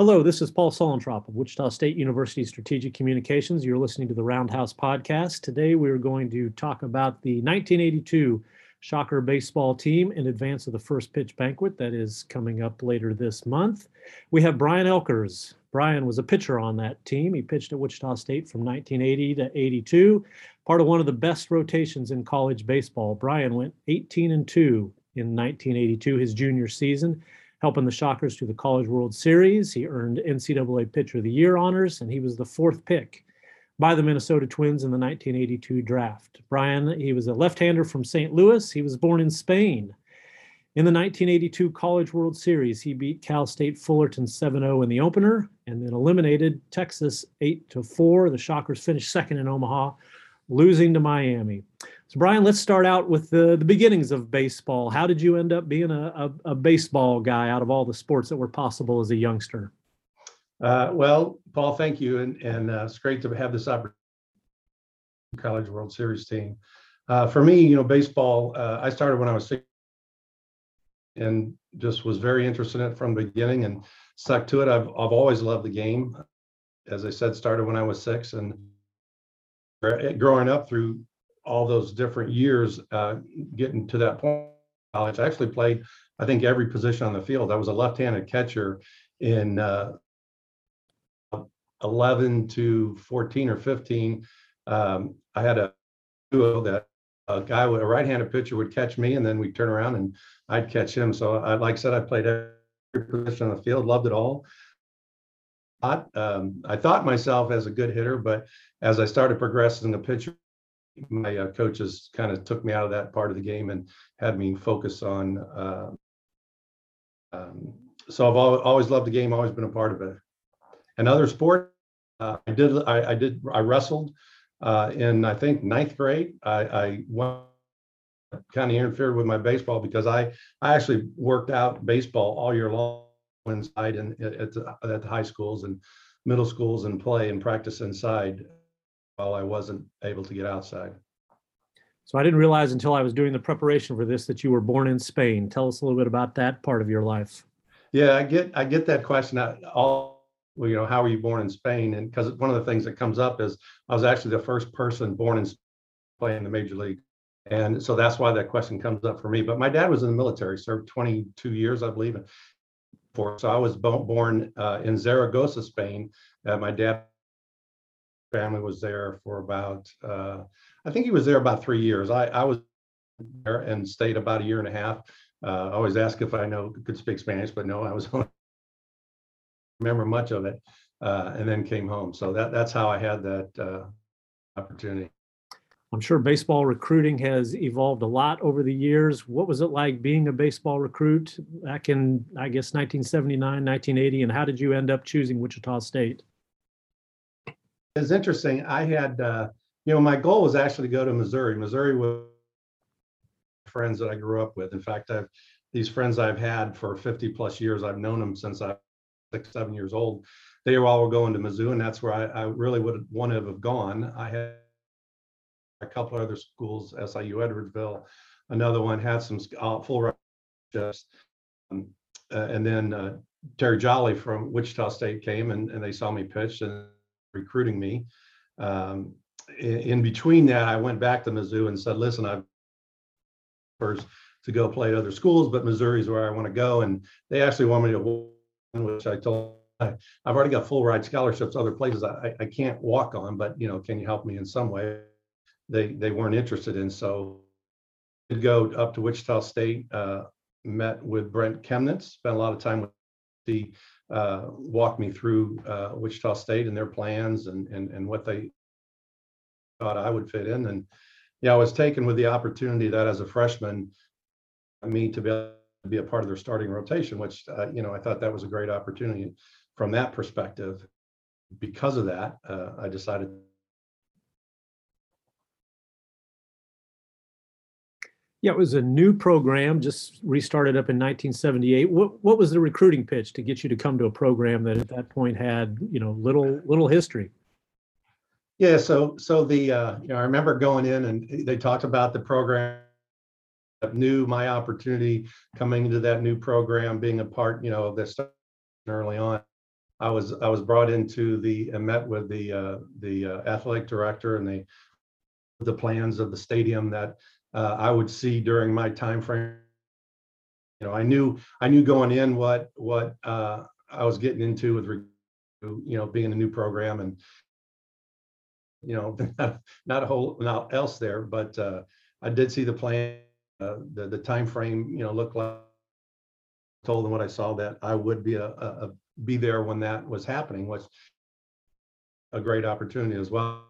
Hello, this is Paul Solentrop of Wichita State University Strategic Communications. You're listening to the Roundhouse Podcast. Today, we're going to talk about the 1982 Shocker baseball team in advance of the first pitch banquet that is coming up later this month. We have Brian Elkers. Brian was a pitcher on that team. He pitched at Wichita State from 1980 to 82, part of one of the best rotations in college baseball. Brian went 18-2 in 1982, his junior season, helping the Shockers to the College World Series. He earned NCAA Pitcher of the Year honors, and he was the fourth pick by the Minnesota Twins in the 1982 draft. Brian, he was a left-hander from St. Louis. He was born in Spain. In the 1982 College World Series, he beat Cal State Fullerton 7-0 in the opener and then eliminated Texas 8-4. The Shockers finished second in Omaha, losing to Miami. So, Brian, let's start out with the beginnings of baseball. How did you end up being a baseball guy out of all the sports that were possible as a youngster? Well, Paul, thank you. And it's great to have this opportunity. College World Series team. For me, baseball, I started when I was 6 and just was very interested in it from the beginning and stuck to it. I've always loved the game. As I said, started when I was 6 and growing up through all those different years, getting to that point. I actually played, I think, every position on the field. I was a left-handed catcher in 11 to 14 or 15. I had a duo that a right-handed pitcher would catch me, and then we'd turn around and I'd catch him. So, like I said, I played every position on the field, loved it all. I thought myself as a good hitter, but as I started progressing the pitcher, my coaches kind of took me out of that part of the game and had me focus on. So I've always loved the game, always been a part of it. Another sport, I wrestled in, I think, 9th grade. I kind of interfered with my baseball because I actually worked out baseball all year long inside and at the high schools and middle schools and play and practice inside while I wasn't able to get outside. So I didn't realize until I was doing the preparation for this that you were born in Spain. Tell us a little bit about that part of your life. Yeah, I get that question how were you born in Spain? And because one of the things that comes up is I was actually the first person born in Spain playing in the major league. And so that's why that question comes up for me. But my dad was in the military, served 22 years, I believe. So I was born in Zaragoza, Spain. My dad's family was there for about, I think he was there about 3 years. I was there and stayed about a year and a half. I always ask if I could speak Spanish, but no, I was only remember much of it, and then came home. So that's how I had that opportunity. I'm sure baseball recruiting has evolved a lot over the years. What was it like being a baseball recruit back in, I guess, 1979, 1980, and how did you end up choosing Wichita State? It's interesting. I had, my goal was actually to go to Missouri. Missouri was friends that I grew up with. In fact, these friends I've had for 50 plus years. I've known them since I was 6, 7 years old. They all were going to Mizzou, and that's where I really would want to have gone. I had a couple of other schools, SIU Edwardsville, another one had some full relationships. And then Terry Jolly from Wichita State came and they saw me pitch and recruiting me. In between that, I went back to Mizzou and said, listen, I've first to go play at other schools, but Missouri is where I want to go. And they actually want me to, which I told I've already got full ride scholarships other places I can't walk on, but can you help me in some way? They weren't interested in. So I'd go up to Wichita State, met with Brent Chemnitz, spent a lot of time with the walked me through Wichita State and their plans and what they thought I would fit in. And I was taken with the opportunity that as a freshman, me to be a part of their starting rotation, which I thought that was a great opportunity from that perspective. Because of that, I decided. Yeah, it was a new program, just restarted up in 1978. What was the recruiting pitch to get you to come to a program that at that point had, little history? Yeah, so I remember going in and they talked about the program, knew my opportunity coming into that new program, being a part, of this early on. I was brought into and met with the athletic director, and the plans of the stadium that I would see during my time frame. I knew going in what I was getting into with being a new program, and not a whole lot else there, but I did see the plan, the time frame, looked like. Told them what I saw, that I would be there when that was happening, was a great opportunity as well.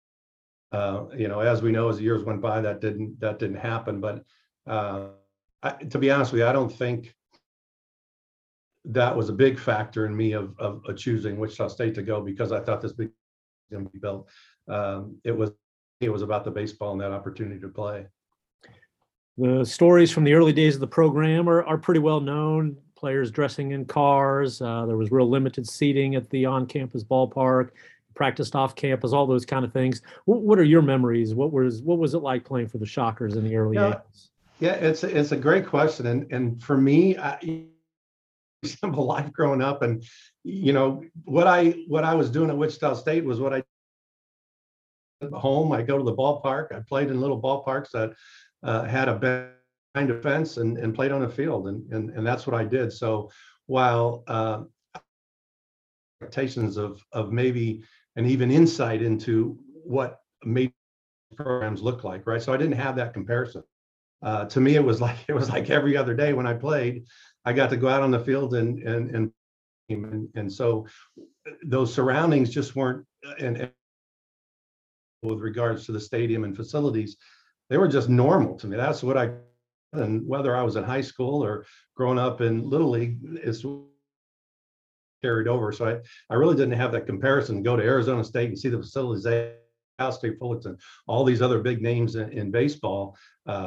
As we know, as the years went by, that didn't happen. But to be honest with you, I don't think that was a big factor in me of choosing Wichita State to go, because I thought this big was going to be built. It was about the baseball and that opportunity to play. The stories from the early days of the program are pretty well known. Players dressing in cars. There was real limited seating at the on-campus ballpark. Practiced off campus, all those kind of things. What are your memories? What was it like playing for the Shockers in the early 80s? Yeah, it's a great question, and for me, simple life growing up, and what I was doing at Wichita State was what I did at home. I go to the ballpark. I played in little ballparks that had a behind a fence and played on a field, and that's what I did. So while expectations of maybe and even insight into what made programs look like, right? So I didn't have that comparison. To me, it was like every other day when I played, I got to go out on the field and so those surroundings just weren't, and with regards to the stadium and facilities, they were just normal to me. That's what and whether I was in high school or growing up in Little League, it's carried over. So I really didn't have that comparison. Go to Arizona State and see the facilities, Cal State Fullerton, all these other big names in baseball.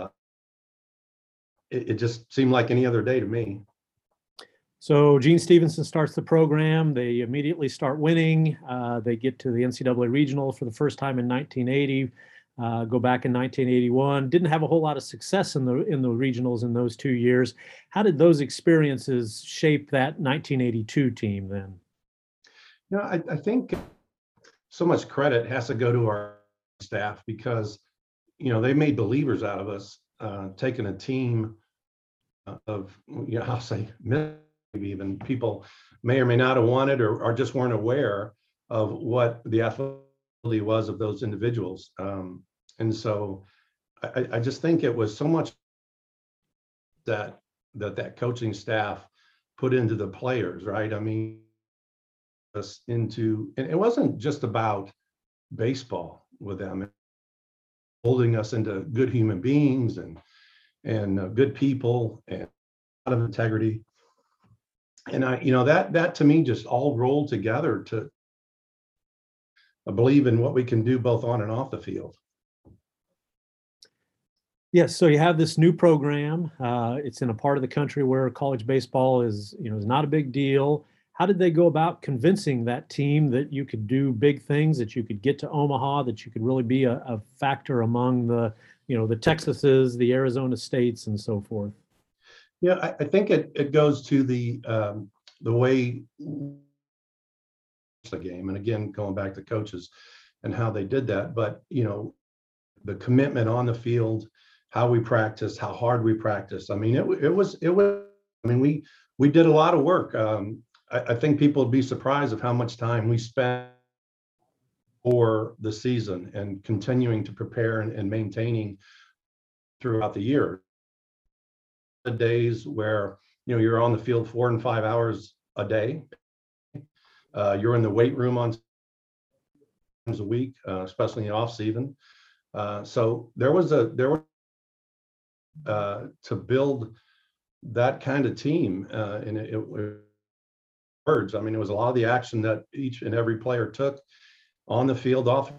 It just seemed like any other day to me. So Gene Stevenson starts the program. They immediately start winning. They get to the NCAA regional for the first time in 1980. Go back in 1981. Didn't have a whole lot of success in the regionals in those 2 years. How did those experiences shape that 1982 team then? I think so much credit has to go to our staff, because they made believers out of us, taking a team of I'll say maybe even people may or may not have wanted or just weren't aware of what the athletic was of those individuals. And so I just think it was so much that coaching staff put into the players, right? I mean, and it wasn't just about baseball with them, holding us into good human beings and good people and a lot of integrity. And that to me just all rolled together to believe in what we can do both on and off the field. Yes, so you have this new program. It's in a part of the country where college baseball is not a big deal. How did they go about convincing that team that you could do big things, that you could get to Omaha, that you could really be a factor among the Texases, the Arizona States, and so forth? Yeah, I think it goes to the way the game, and again going back to coaches and how they did that, but the commitment on the field, how we practiced, how hard we practiced. I mean, it was. I mean, we did a lot of work. I think people would be surprised of how much time we spent for the season and continuing to prepare and maintaining throughout the year. The days where you're on the field 4 and 5 hours a day. You're in the weight room on times a week, especially in off season. So there was to build that kind of team, and it words. I mean, it was a lot of the action that each and every player took on the field, off. It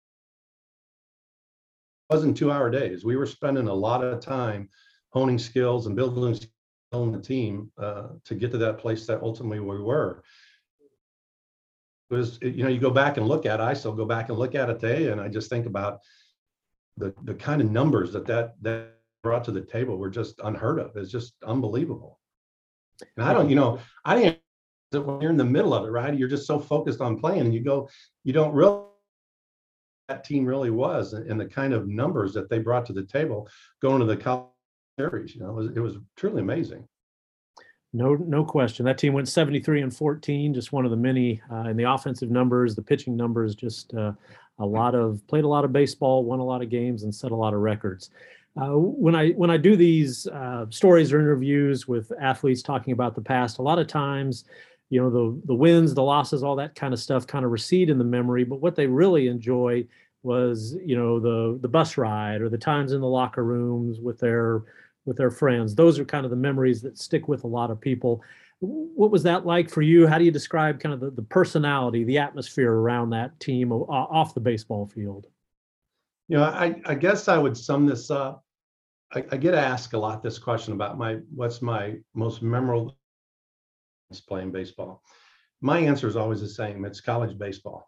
wasn't 2-hour days. We were spending a lot of time honing skills and building the team to get to that place that ultimately we were. It was, you go back and look at it. I still go back and look at it today, and I just think about the kind of numbers that brought to the table were just unheard of. It's just unbelievable. And I didn't when you're in the middle of it, right? You're just so focused on playing, and you don't realize that team really was, and the kind of numbers that they brought to the table going to the college series. It was truly amazing. No question. That team went 73-14, just one of the many in the offensive numbers, the pitching numbers, just played a lot of baseball, won a lot of games, and set a lot of records. When I do these stories or interviews with athletes talking about the past, a lot of times, the wins, the losses, all that kind of stuff kind of recede in the memory. But what they really enjoy was, the bus ride or the times in the locker rooms with their friends. Those are kind of the memories that stick with a lot of people. What was that like for you? How do you describe kind of the personality, the atmosphere around that team off the baseball field? I guess I would sum this up. I get asked a lot this question about what's my most memorable playing baseball. My answer is always the same. It's college baseball.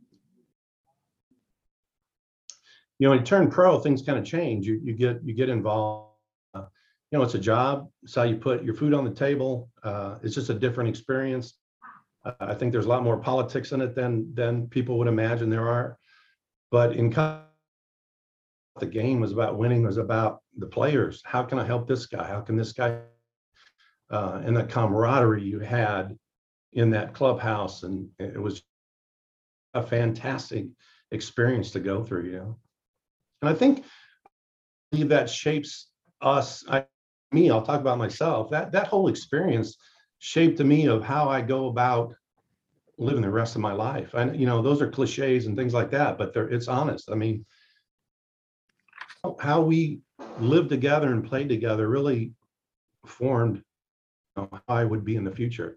When you turn pro, things kind of change. You get involved. It's a job. It's how you put your food on the table. It's just a different experience. I think there's a lot more politics in it than people would imagine there are. But in college, the game was about winning. It was about the players. How can I help this guy? How can this guy? And the camaraderie you had in that clubhouse, and it was a fantastic experience to go through. And I think that shapes us. I'll talk about myself. That whole experience shaped me of how I go about living the rest of my life. And those are cliches and things like that, but it's honest. I mean, how we lived together and played together really formed how I would be in the future.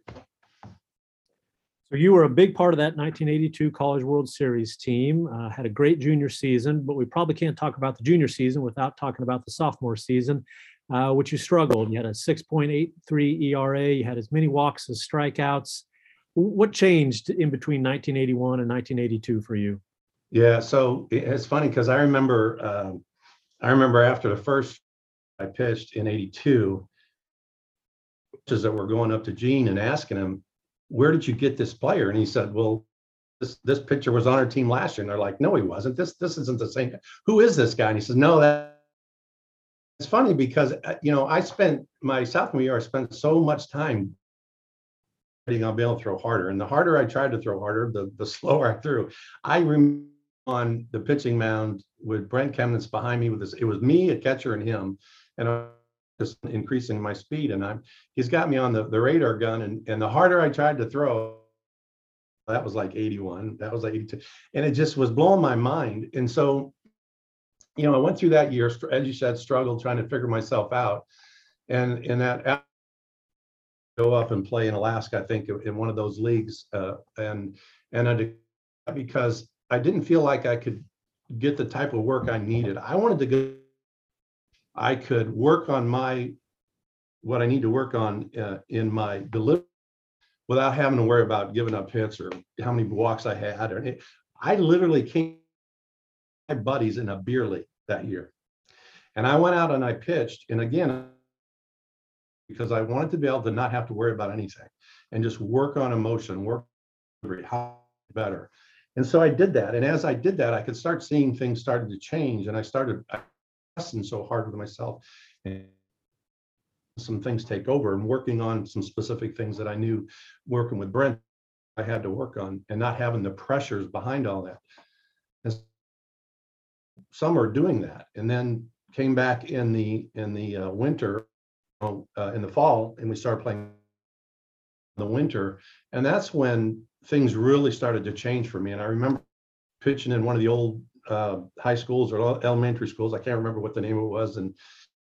So you were a big part of that 1982 College World Series team, had a great junior season, but we probably can't talk about the junior season without talking about the sophomore season, which you struggled. You had a 6.83 ERA. You had as many walks as strikeouts. What changed in between 1981 and 1982 for you? Yeah, so it's funny because I remember after the first I pitched in 82, coaches that were going up to Gene and asking him, where did you get this player? And he said, well, this pitcher was on our team last year. And they're like, no, he wasn't. This isn't the same guy. Who is this guy? And he says, no, it's funny because, I spent my sophomore year, I spent so much time I'll be able to throw harder. And the harder I tried to throw harder, the slower I threw. I remember on the pitching mound with Brent Kemnitz behind me with this, it was me, a catcher, and him. And I'm just increasing my speed. And he's got me on the radar gun. And the harder I tried to throw, that was like 81, that was like 82. And it just was blowing my mind. And so, I went through that year, as you said, struggled trying to figure myself out. And in that, go up and play in Alaska, I think, in one of those leagues, and because I didn't feel like I could get the type of work I needed. I wanted to go. I could work on what I need to work on in my delivery without having to worry about giving up hits or how many walks I had. I literally came with my buddies in a beer league that year, and I went out and I pitched. And again, because I wanted to be able to not have to worry about anything and just work on emotion, work how better. And so I did that. And as I did that, I could start seeing things started to change. And I started pressing so hard with myself, and some things take over, and working on some specific things that I knew working with Brent, I had to work on, and not having the pressures behind all that. And some are doing that. And then came back in the winter, in the fall, and we started playing in the winter, and that's when things really started to change for me. And I remember pitching in one of the old high schools or elementary schools. I can't remember what the name of it was, and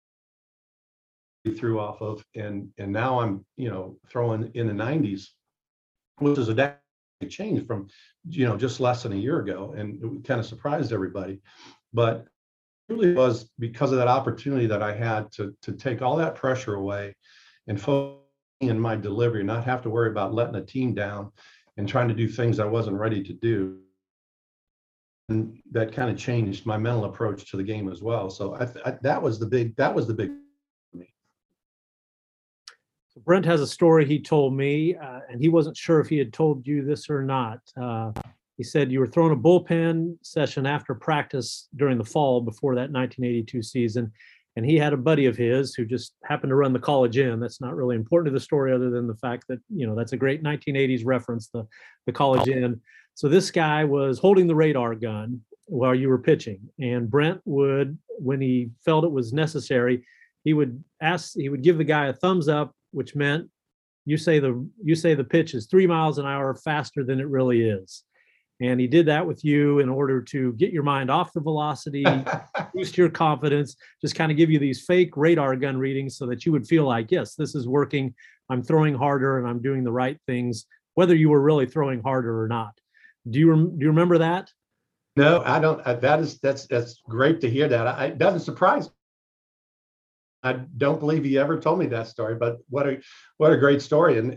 we threw off of, and now I'm throwing in the 90s, which is a change from just less than a year ago, and it kind of surprised everybody. But really was because of that opportunity that I had to take all that pressure away and focus in my delivery, not have to worry about letting a team down and trying to do things I wasn't ready to do. And that kind of changed my mental approach to the game as well. So that was the big for me. Brent has a story he told me, and he wasn't sure if he had told you this or not. He said you were throwing a bullpen session after practice during the fall before that 1982 season, and he had a buddy of his who just happened to run the College Inn. That's not really important to the story, other than the fact that that's a great 1980s reference, the College Inn. So this guy was holding the radar gun while you were pitching, and Brent would, when he felt it was necessary, he would give the guy a thumbs up, which meant you say the pitch is 3 miles an hour faster than it really is. And he did that with you in order to get your mind off the velocity, boost your confidence, just kind of give you these fake radar gun readings so that you would feel like, yes, this is working. I'm throwing harder and I'm doing the right things, whether you were really throwing harder or not. Do you remember that? No, I don't. That's great to hear that. It doesn't surprise me. I don't believe he ever told me that story, but what a great story. And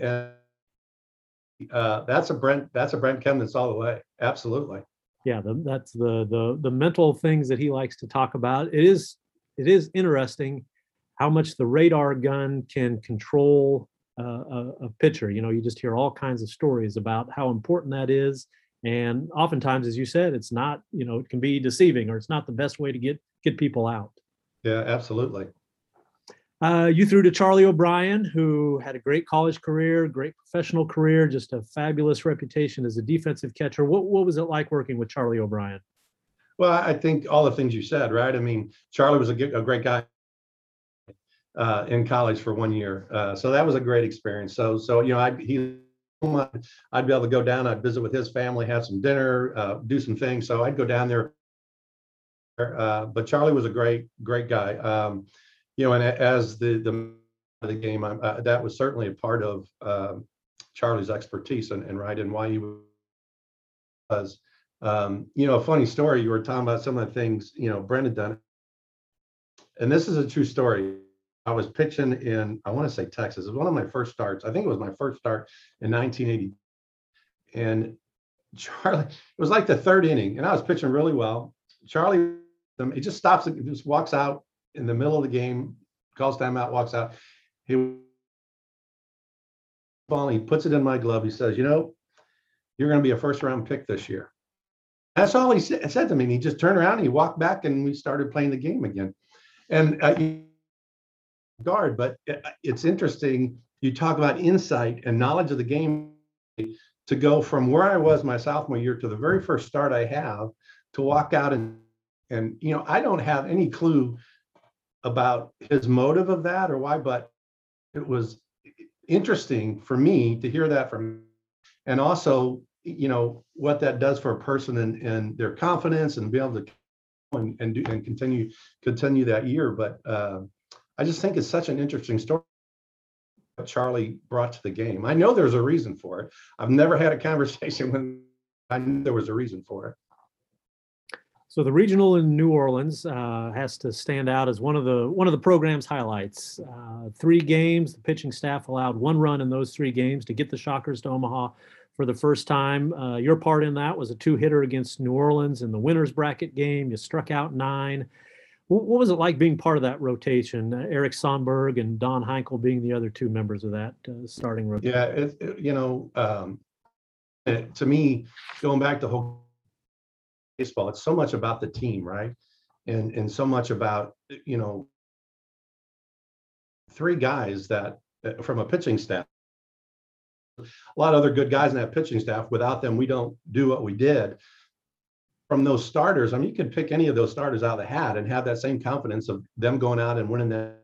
that's a Brent Chemnitz all the way. Absolutely. Yeah, that's the mental things that he likes to talk about. It is interesting how much the radar gun can control a pitcher. You just hear all kinds of stories about how important that is. And oftentimes, as you said, it's not, it can be deceiving, or it's not the best way to get people out. Yeah, absolutely. You threw to Charlie O'Brien, who had a great college career, great professional career, just a fabulous reputation as a defensive catcher. What was it like working with Charlie O'Brien? Well, I think all the things you said, right? I mean, Charlie was a great guy in college for 1 year, so that was a great experience. So I'd be able to go down, I'd visit with his family, have some dinner, do some things. So I'd go down there. But Charlie was a great guy. And as the game, that was certainly a part of Charlie's expertise and right, and why he was. A funny story. You were talking about some of the things Brent had done, and this is a true story. I was pitching in, I want to say Texas. It was one of my first starts. I think it was my first start in 1980, and Charlie. It was like the third inning, and I was pitching really well. Charlie, he just stops, he just walks out in the middle of the game, calls timeout, walks out. He puts it in my glove. He says, you're going to be a first-round pick this year. That's all he said to me. And he just turned around and he walked back, and we started playing the game again. And guard, but it's interesting. You talk about insight and knowledge of the game, to go from where I was my sophomore year to the very first start I have, to walk out and I don't have any clue about his motive of that or why, but it was interesting for me to hear that from him. And also, what that does for a person and their confidence and be able to and continue that year. But I just think it's such an interesting story what Charlie brought to the game. I know there's a reason for it. I've never had a conversation when I knew there was a reason for it. So the regional in New Orleans has to stand out as one of the program's highlights. 3 games, the pitching staff allowed 1 run in those 3 games to get the Shockers to Omaha for the first time. Your part in that was a 2-hitter against New Orleans in the winner's bracket game. You struck out 9. What was it like being part of that rotation? Eric Sonberg and Don Heinkel being the other 2 members of that starting rotation. Yeah, to me, going back to whole baseball, it's so much about the team, right? And so much about 3 guys that from a pitching staff, a lot of other good guys in that pitching staff. Without them, we don't do what we did. From those starters, I mean, you could pick any of those starters out of the hat and have that same confidence of them going out and winning that.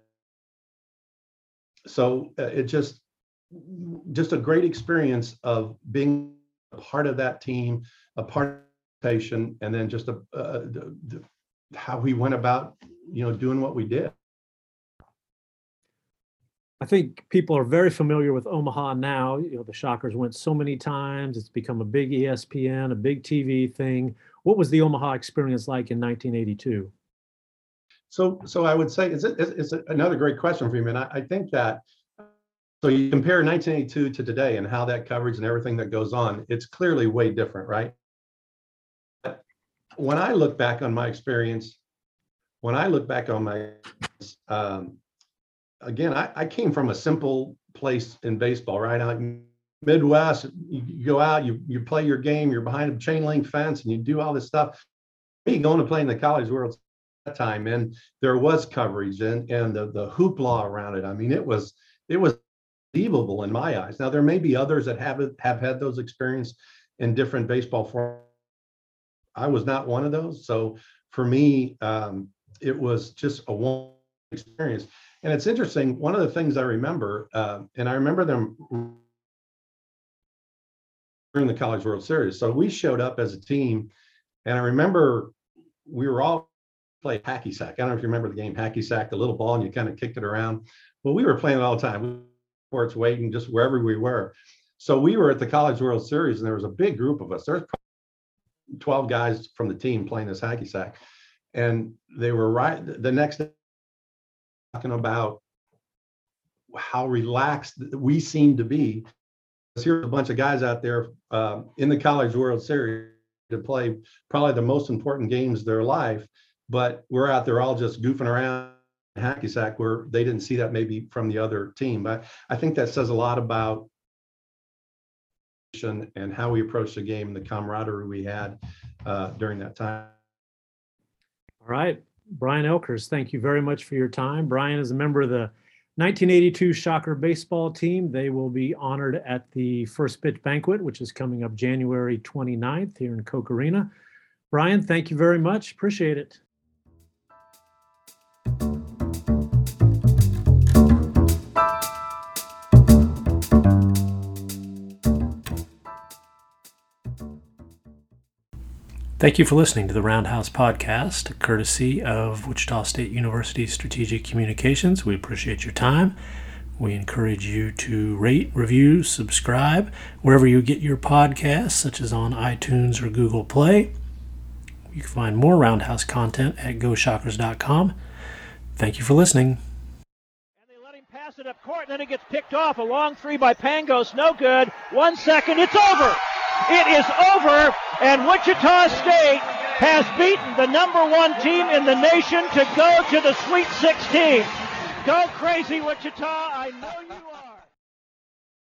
So it just a great experience of being a part of that team, a part of the patient, and then just how we went about, doing what we did. I think people are very familiar with Omaha now. The Shockers went so many times. It's become a big ESPN, a big TV thing. What was the Omaha experience like in 1982? So I would say it's another great question for you, man. I think that, so you compare 1982 to today and how that coverage and everything that goes on, it's clearly way different, right? When I look back on my experience, again, I came from a simple place in baseball, right? Out in Midwest, you go out, you play your game, you're behind a chain link fence, and you do all this stuff. Me going to play in the College World that time, and there was coverage and the hoopla around it. I mean, it was unbelievable in my eyes. Now there may be others that have had those experiences in different baseball forms. I was not one of those. So for me, it was just a wonderful experience. And it's interesting. One of the things I remember, and I remember them during the College World Series. So we showed up as a team, and I remember we were all playing hacky sack. I don't know if you remember the game hacky sack, the little ball, and you kind of kicked it around. Well, we were playing it all the time. Where it's waiting, just wherever we were. So we were at the College World Series, and there was a big group of us. There's 12 guys from the team playing this hacky sack, and they were right the next day talking about how relaxed we seemed to be. Here's a bunch of guys out there in the College World Series to play probably the most important games of their life, but we're out there all just goofing around hacky sack, where they didn't see that maybe from the other team. But I think that says a lot about and how we approached the game and the camaraderie we had during that time. All right, Brian Elkers, thank you very much for your time. Brian is a member of the 1982 Shocker baseball team. They will be honored at the First Pitch Banquet, which is coming up January 29th here in Koch Arena. Brian, thank you very much. Appreciate it. Thank you for listening to the Roundhouse Podcast, courtesy of Wichita State University Strategic Communications. We appreciate your time. We encourage you to rate, review, subscribe wherever you get your podcasts, such as on iTunes or Google Play. You can find more Roundhouse content at GoShockers.com. Thank you for listening. And they let him pass it up court, and then it gets picked off. A long three by Pangos, no good. 1 second, it's over. It is over, and Wichita State has beaten the #1 team in the nation to go to the Sweet 16. Go crazy, Wichita. I know you